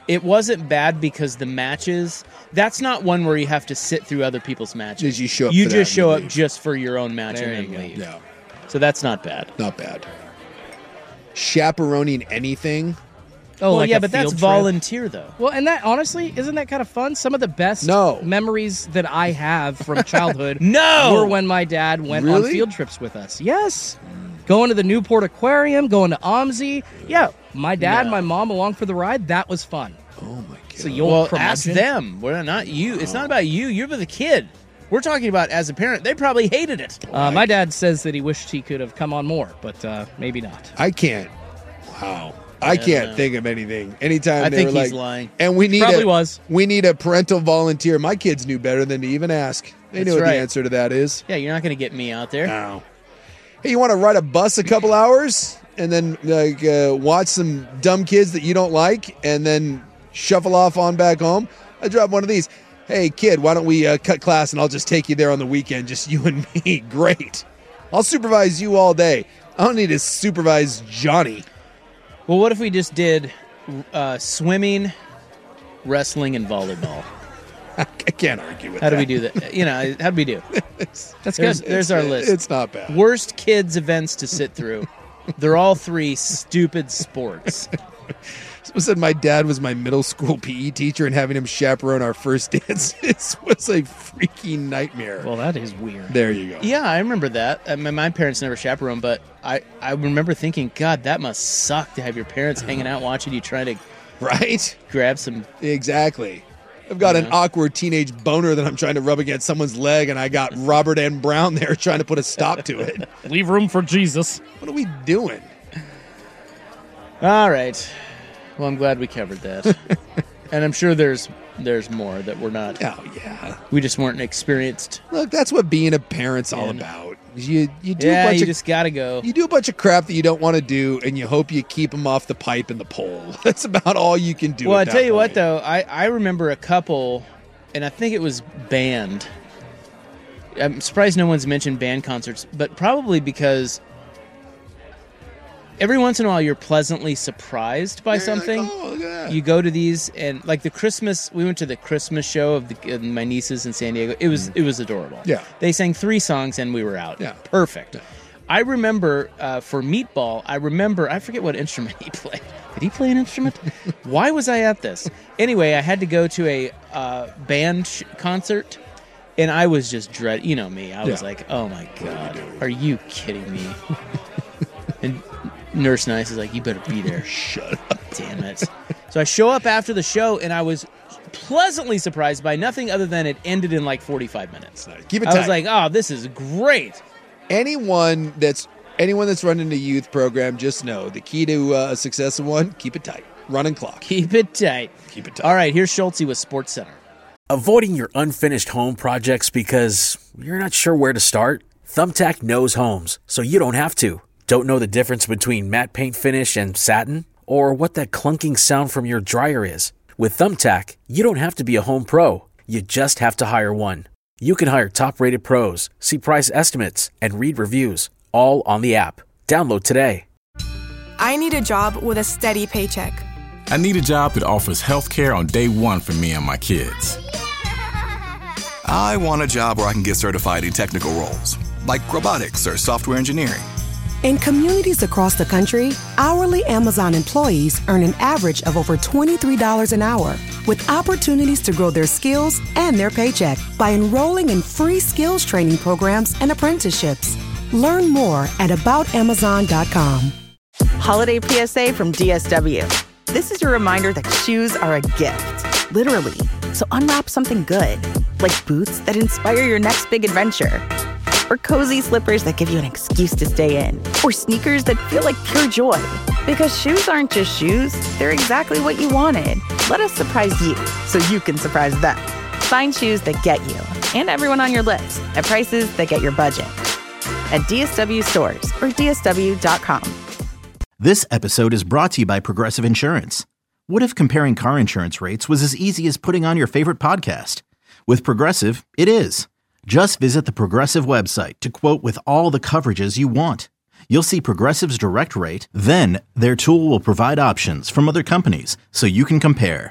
It wasn't bad because the matches, that's not one where you have to sit through other people's matches. Just you show up You for just that show and up just for your own match There and you then go. leave. Yeah. So that's not bad. Not bad. Chaperoning anything. Oh, well, like yeah, a but that's field trip? volunteer, though. Well, and that honestly, isn't that kind of fun? Some of the best No. memories that I have from childhood No! were when my dad went on Really? field trips with us. Yes. Going to the Newport Aquarium, going to OMSI. Yeah, my dad, No. my mom along for the ride. That was fun. Oh, my God. So you'll Well, ask curmudgeon. them. We're not you. It's not about you. You're the kid. We're talking about as a parent. They probably hated it. Uh, my dad says that he wished he could have come on more, but uh, maybe not. I can't. Wow. I Yeah, can't no. think of anything. Anytime I they think were he's like, lying. and we need Probably a, was. we need a parental volunteer. My kids knew better than to even ask. They That's knew what right. the answer to that is. Yeah, you're not going to get me out there. No. Hey, you want to ride a bus a couple hours and then like uh, watch some dumb kids that you don't like and then shuffle off on back home? I drive one of these. Hey, kid, why don't we uh, cut class and I'll just take you there on the weekend, just you and me. Great. I'll supervise you all day. I don't need to supervise Johnny. Well, what if we just did uh, swimming, wrestling, and volleyball? I can't argue with How that. do we do that? You know, how do we do? That's There's, good. there's It's- our list. It's not bad. Worst kids events to sit through. They're all three stupid sports. Someone said my dad was my middle school P E teacher and having him chaperone our first dances was a freaking nightmare. Well, that is weird. There you go. Yeah, I remember that. I mean, my parents never chaperoned, but I, I remember thinking, God, that must suck to have your parents hanging out watching you trying to Right? grab some. Exactly. I've got an Yeah. awkward teenage boner that I'm trying to rub against someone's leg, and I got Robert N. Brown there trying to put a stop to it. Leave room for Jesus. What are we doing? All right. Well, I'm glad we covered that. And I'm sure there's there's more that we're not. Oh, yeah. We just weren't experienced. Look, that's what being a parent's all And- about. You you do Yeah, a bunch you of just got to go. you do a bunch of crap that you don't want to do, and you hope you keep them off the pipe and the pole. That's about all you can do. Well, I at tell that you what, point. though, I, I remember a couple, and I think it was band. I'm surprised no one's mentioned band concerts, but probably because every once in a while you're pleasantly surprised by You're like, something. "Oh, look at that." You go to these, and like the Christmas, we went to the Christmas show of, the, of my nieces in San Diego. It was it was adorable. Yeah. They sang three songs, and we were out. Yeah. Perfect. I remember uh, for Meatball, I remember, I forget what instrument he played. Did he play an instrument? Why was I at this? Anyway, I had to go to a uh, band sh- concert, and I was just dread. You know me. I was Yeah. like, oh my God, are you kidding me? And Nurse Nice is like, you better be there. Shut up. Damn it. So I show up after the show, and I was pleasantly surprised by nothing other than it ended in like forty-five minutes. Keep it I tight. was like, oh, this is great. anyone that's anyone that's running a youth program, just know the key to uh, a successful one: keep it tight, running clock. Keep it tight. Keep it tight. All right, here's Schulte with Sports Center. Avoiding your unfinished home projects because you're not sure where to start? Thumbtack knows homes, so you don't have to. Don't know the difference between matte paint finish and satin? Or what that clunking sound from your dryer is? With Thumbtack, you don't have to be a home pro. You just have to hire one. You can hire top-rated pros, see price estimates, and read reviews, all on the app. Download today. I need a job with a steady paycheck. I need a job that offers health care on day one for me and my kids. I want a job where I can get certified in technical roles, like robotics or software engineering. In communities across the country, hourly Amazon employees earn an average of over twenty-three dollars an hour, with opportunities to grow their skills and their paycheck by enrolling in free skills training programs and apprenticeships. Learn more at about amazon dot com. Holiday P S A from D S W. This is your reminder that shoes are a gift, literally. So unwrap something good, like boots that inspire your next big adventure, or cozy slippers that give you an excuse to stay in, or sneakers that feel like pure joy. Because shoes aren't just shoes, they're exactly what you wanted. Let us surprise you so you can surprise them. Find shoes that get you and everyone on your list at prices that get your budget. At D S W stores or D S W dot com. This episode is brought to you by Progressive Insurance. What if comparing car insurance rates was as easy as putting on your favorite podcast? With Progressive, it is. Just visit the Progressive website to quote with all the coverages you want. You'll see Progressive's direct rate, then their tool will provide options from other companies so you can compare.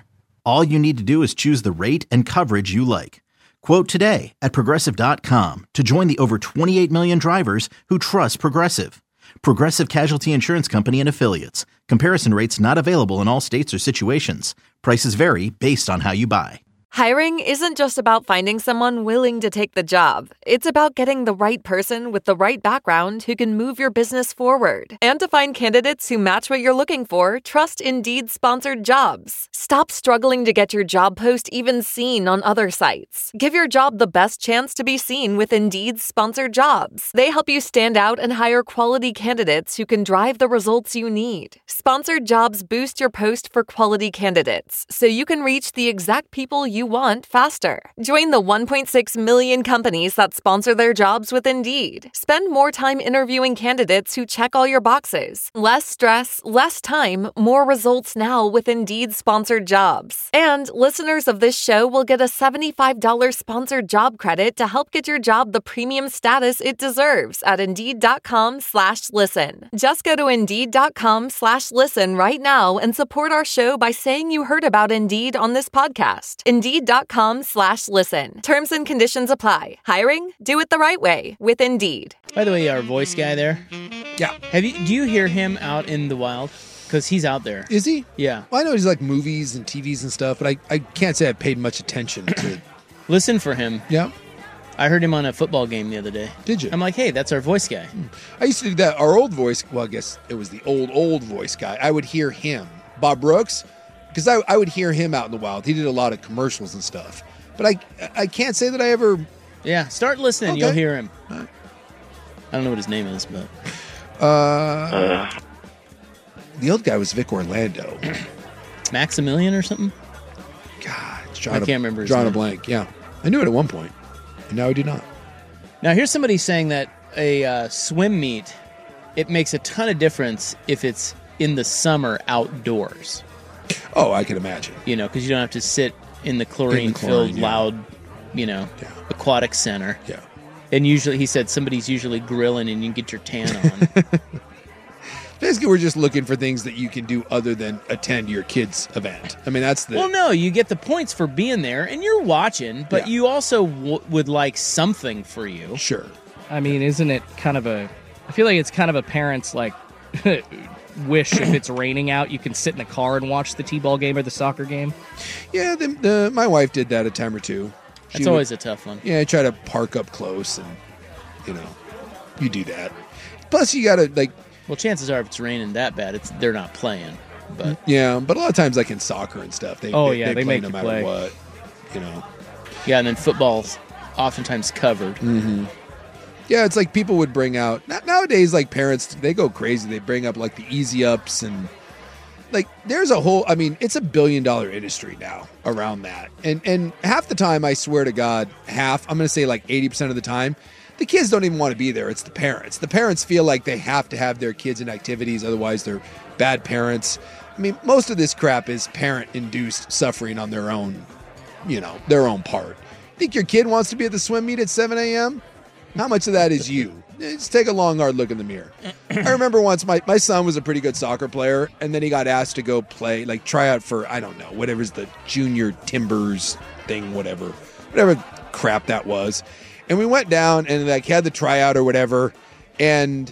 All you need to do is choose the rate and coverage you like. Quote today at Progressive dot com to join the over twenty-eight million drivers who trust Progressive. Progressive Casualty Insurance Company and Affiliates. Comparison rates not available in all states or situations. Prices vary based on how you buy. Hiring isn't just about finding someone willing to take the job. It's about getting the right person with the right background who can move your business forward. And to find candidates who match what you're looking for, trust Indeed sponsored jobs. Stop struggling to get your job post even seen on other sites. Give your job the best chance to be seen with Indeed sponsored jobs. They help you stand out and hire quality candidates who can drive the results you need. Sponsored jobs boost your post for quality candidates, so you can reach the exact people you want faster. Join the one point six million companies that sponsor their jobs with Indeed. Spend more time interviewing candidates who check all your boxes. Less stress, less time, more results now with Indeed sponsored jobs. And listeners of this show will get a seventy-five dollars sponsored job credit to help get your job the premium status it deserves at Indeed.com slash listen. Just go to Indeed.com slash listen right now and support our show by saying you heard about Indeed on this podcast. Indeed.com slash listen. Terms and conditions apply. Hiring? Do it the right way with Indeed. By the way, our voice guy there. Yeah. Have you? Do you hear him out in the wild? Because he's out there. Is he? Yeah. Well, I know he's like movies and T Vs and stuff, but I, I can't say I paid much attention to. Listen for him. Yeah. I heard him on a football game the other day. Did you? I'm like, hey, that's our voice guy. I used to do that. Our old voice, well, I guess it was the old, old voice guy. I would hear him. Bob Brooks. Because I, I would hear him out in the wild. He did a lot of commercials and stuff. But I I can't say that I ever... Yeah, start listening. Okay. You'll hear him. Right. I don't know what his name is, but... Uh, uh. The old guy was Vic Orlando. Maximilian or something? God. I can't remember his Drawing name. a blank, yeah. I knew it at one point. And now I do not. Now, here's somebody saying that a uh, swim meet, it makes a ton of difference if it's in the summer outdoors. Oh, I can imagine. You know, because you don't have to sit in the chlorine-filled, yeah. loud, you know, yeah. aquatic center. Yeah. And usually, he said, somebody's usually grilling and you can get your tan on. Basically, we're just looking for things that you can do other than attend your kid's event. I mean, that's the... Well, no, you get the points for being there, and you're watching, but Yeah. you also w- would like something for you. Sure. I mean, isn't it kind of a... I feel like it's kind of a parent's, like, wish if it's raining out, you can sit in the car and watch the T-ball game or the soccer game. Yeah, the, the, my wife did that a time or two. She That's would- always a tough one. Yeah, I try to park up close, and, you know, you do that. Plus, you got to, like... Well, chances are if it's raining that bad, it's they're not playing. But Yeah, but a lot of times, like in soccer and stuff, they, Oh, they, yeah, they, they play make no you matter play. what, you know. Yeah, and then football's oftentimes covered. Mm-hmm. Yeah, it's like people would bring out... not- Nowadays, like, parents, they go crazy. They bring up, like, the easy ups and... Like, there's a whole... I mean, it's a billion-dollar industry now around that. And and half the time, I swear to God, half, I'm going to say like eighty percent of the time, the kids don't even want to be there. It's the parents. The parents feel like they have to have their kids in activities, otherwise they're bad parents. I mean, most of this crap is parent-induced suffering on their own, you know, their own part. Think your kid wants to be at the swim meet at seven a.m.? How much of that is you? Just take a long, hard look in the mirror. I remember once my, my son was a pretty good soccer player, and then he got asked to go play, like try out for, I don't know, whatever's the junior Timbers thing, whatever. Whatever crap that was. And we went down and like had the tryout or whatever, and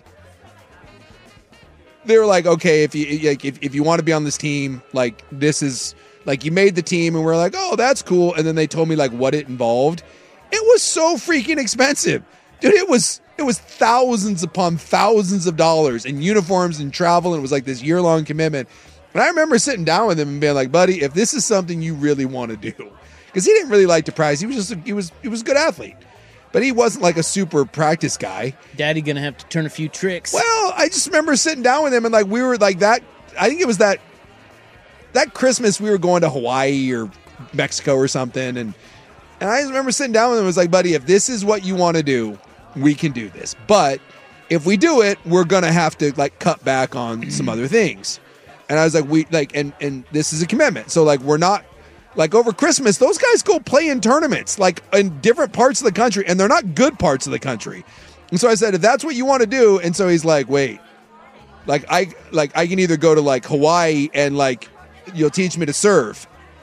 they were like, okay, if you like, if, if you want to be on this team, like this is like you made the team, and we're like, oh, that's cool. And then they told me like what it involved. It was so freaking expensive, dude. It was it was thousands upon thousands of dollars in uniforms and travel, and it was like this year long commitment. And I remember sitting down with him and being like, buddy, if this is something you really want to do, because he didn't really like to practice, he was just he was he was a good athlete. But he wasn't like a super practice guy. Daddy gonna have to turn a few tricks. Well, I just remember sitting down with him and like we were like that. I think it was that that Christmas we were going to Hawaii or Mexico or something, and and I just remember sitting down with him and was like, buddy, if this is what you want to do, we can do this. But if we do it, we're gonna have to like cut back on some other things. And I was like, we like, and and this is a commitment. So like, we're not. Like over Christmas, those guys go play in tournaments, like in different parts of the country, and they're not good parts of the country. And so I said, if that's what you want to do, and so he's like, wait, like I like I can either go to like Hawaii and like you'll teach me to surf,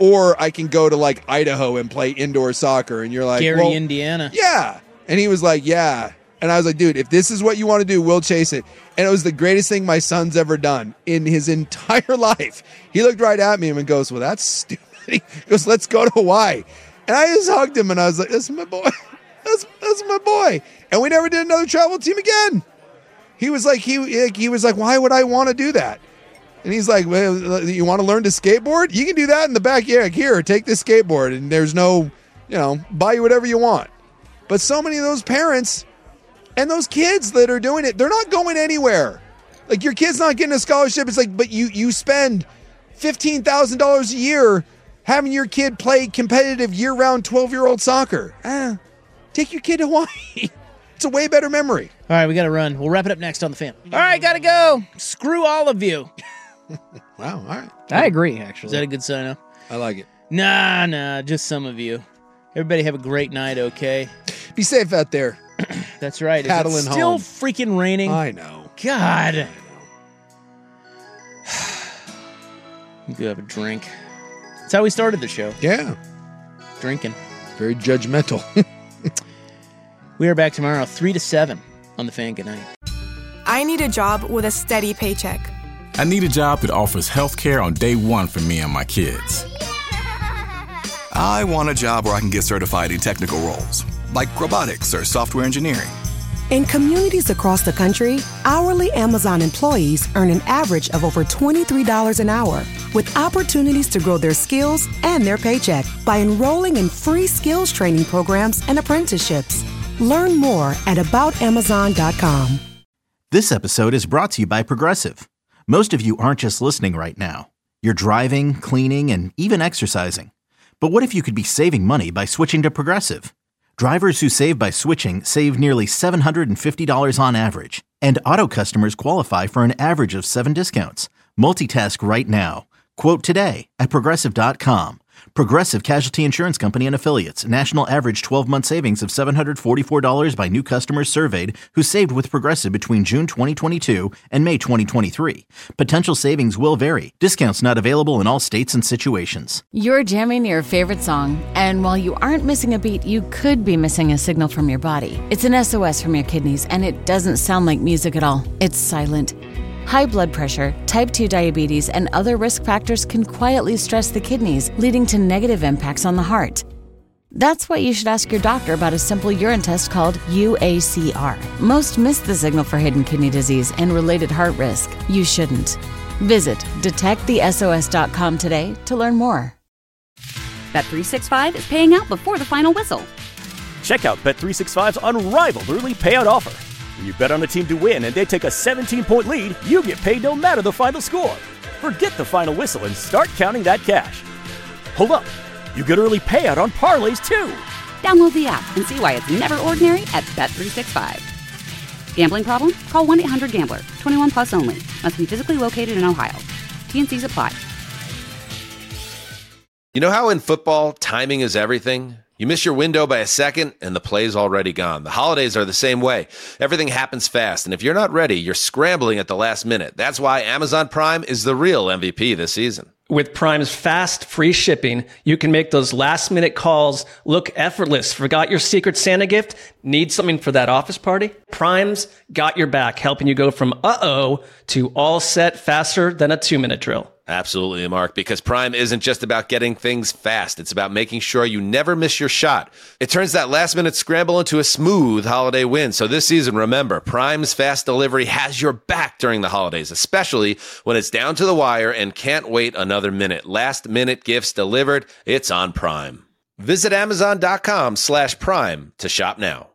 or I can go to like Idaho and play indoor soccer. And you're like, Gary, well, Indiana. Yeah. And he was like, yeah. And I was like, dude, if this is what you want to do, we'll chase it. And it was the greatest thing my son's ever done in his entire life. He looked right at me and goes, well, that's stupid. He goes, let's go to Hawaii. And I just hugged him and I was like, that's my boy. That's, that's my boy. And we never did another travel team again. He was like, he, he was like, why would I want to do that? And he's like, well, you want to learn to skateboard? You can do that in the backyard. Here, take this skateboard. And there's no, you know, buy you whatever you want. But so many of those parents and those kids that are doing it, they're not going anywhere. Like, your kid's not getting a scholarship. It's like, but you, you spend fifteen thousand dollars a year having your kid play competitive year-round twelve-year-old soccer. Ah, take your kid to Hawaii. It's a way better memory. All right, we got to run. We'll wrap it up next on The Fan. All right, got to go. Screw all of you. Wow, all right. I agree, actually. Is that a good sign off? I like it. Nah, nah, just some of you. Everybody have a great night, okay? Be safe out there. That's right. Paddling Is it still home. freaking raining? I know. God. I know. You could have a drink. That's how we started the show. Yeah. Drinking. Very judgmental. We are back tomorrow, three to seven on The Fan. Good night. I need a job with a steady paycheck. I need a job that offers health care on day one for me and my kids. I want a job where I can get certified in technical roles, like robotics or software engineering. In communities across the country, hourly Amazon employees earn an average of over twenty-three dollars an hour, with opportunities to grow their skills and their paycheck by enrolling in free skills training programs and apprenticeships. Learn more at about amazon dot com. This episode is brought to you by Progressive. Most of you aren't just listening right now. You're driving, cleaning, and even exercising. But what if you could be saving money by switching to Progressive? Drivers who save by switching save nearly seven hundred fifty dollars on average. And auto customers qualify for an average of seven discounts. Multitask right now. Quote today at progressive dot com. Progressive Casualty Insurance Company and Affiliates. National average twelve-month savings of seven hundred forty-four dollars by new customers surveyed who saved with Progressive between June twenty twenty-two and May twenty twenty-three. Potential savings will vary. Discounts not available in all states and situations. You're jamming your favorite song, and while you aren't missing a beat, you could be missing a signal from your body. It's an S O S from your kidneys, and it doesn't sound like music at all. It's silent. High blood pressure, type two diabetes, and other risk factors can quietly stress the kidneys, leading to negative impacts on the heart. That's why you should ask your doctor about a simple urine test called U A C R. Most miss the signal for hidden kidney disease and related heart risk. You shouldn't. Visit detect the S O S dot com today to learn more. Bet three sixty-five is paying out before the final whistle. Check out Bet three sixty-five's unrivaled early payout offer. When you bet on a team to win and they take a seventeen-point lead, you get paid no matter the final score. Forget the final whistle and start counting that cash. Hold up. You get early payout on parlays, too. Download the app and see why it's never ordinary at Bet three sixty-five. Gambling problem? Call one eight hundred gambler. twenty-one plus only. Must be physically located in Ohio. T N Cs apply. You know how in football, timing is everything? You miss your window by a second, and the play's already gone. The holidays are the same way. Everything happens fast, and if you're not ready, you're scrambling at the last minute. That's why Amazon Prime is the real M V P this season. With Prime's fast, free shipping, you can make those last-minute calls look effortless. Forgot your Secret Santa gift? Need something for that office party? Prime's got your back, helping you go from uh-oh to all set faster than a two-minute drill. Absolutely, Mark, because Prime isn't just about getting things fast. It's about making sure you never miss your shot. It turns that last-minute scramble into a smooth holiday win. So this season, remember, Prime's fast delivery has your back during the holidays, especially when it's down to the wire and can't wait another minute. Last-minute gifts delivered. It's on Prime. Visit amazon dot com slash prime to shop now.